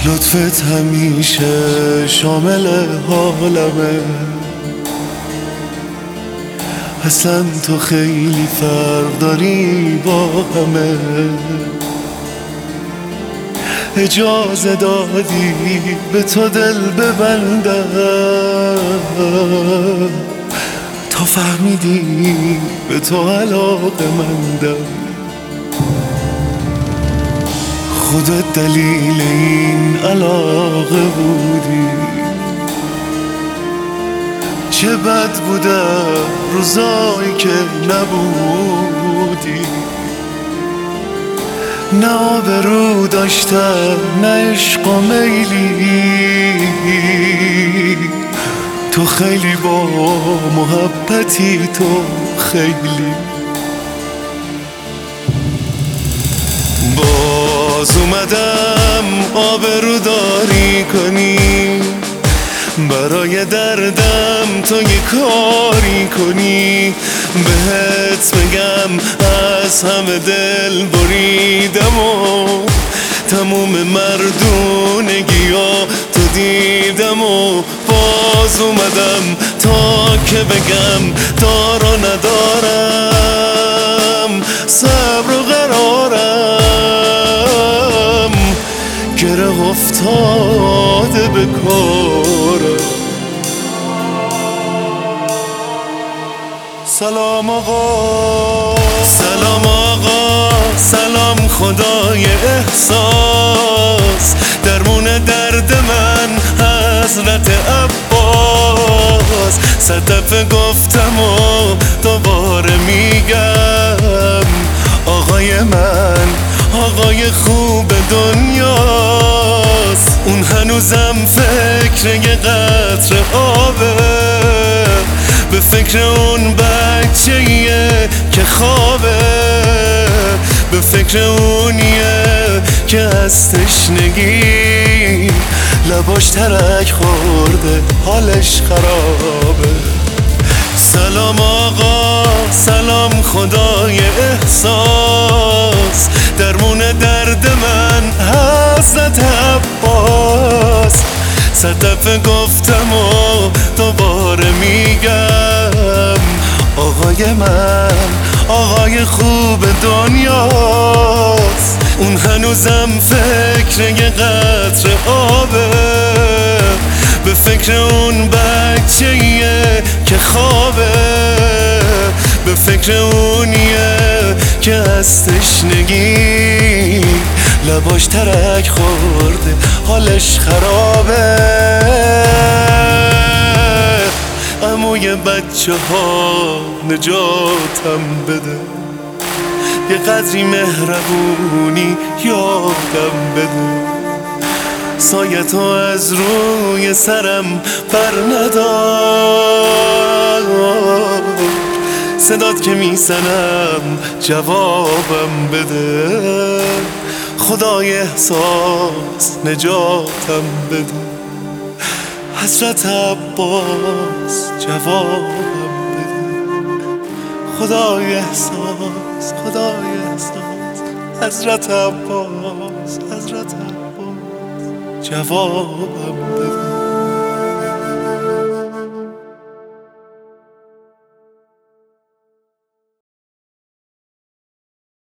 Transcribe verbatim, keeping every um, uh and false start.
لطفت همیشه شامل حالمه، اصلا تو خیلی فرق داری با همه. اجازه دادی به تو دل ببندم، تا فهمیدی به تو علاقه مندم. خودت دلیل این علاقه بودی، چه بد بودم روزایی که نبودی. نه آبرو داشتم نه عشق و میلی، تو خیلی با محبتی، تو خیلی. باز اومدم آبرو داری کنی، برای دردم تو یه کاری کنی. بهت بگم از همه دل بریدم و تموم مردونگیا تو دیدم و باز اومدم تا که بگم دارا ندارم، صبر و قرارم گره افتاده به کارم. سلام آقا، سلام آقا، سلام خدای احساس، درمون درد من حضرت عباس. صد دفعه گفتم و دوباره میگم، آقای من آقای خوب دنیاست. اون هنوزم فکر یه قطره آبه، به فکر اون بچه‌ایه که خوابه، به فکر اونیه که از تشنگی لباش ترک خورده حالش خرابه. سلام آقا، سلام خدای احساس، درمون درد من حضرت عباس. صد دفعه گفتم و دوباره میگم، آقای من آقای خوب دنیاست. اون هنوزم فکر یه قطره آبه، به فکر اون بچه‌ایه که خوابه، به فکر اونیه که از تشنگی لباش ترک خورده حالش خرابه. عموی بچه ها نجاتم بده، یه قدری مهربونی یادم بده. سایه تو از روی سرم بر ندار، صدات که میزنم جوابم بده. خدای احساس نجاتم بده، حضرت عباس جوابم بده. خدای احساس خدای احساس، حضرت عباس حضرت عباس جوابم بده.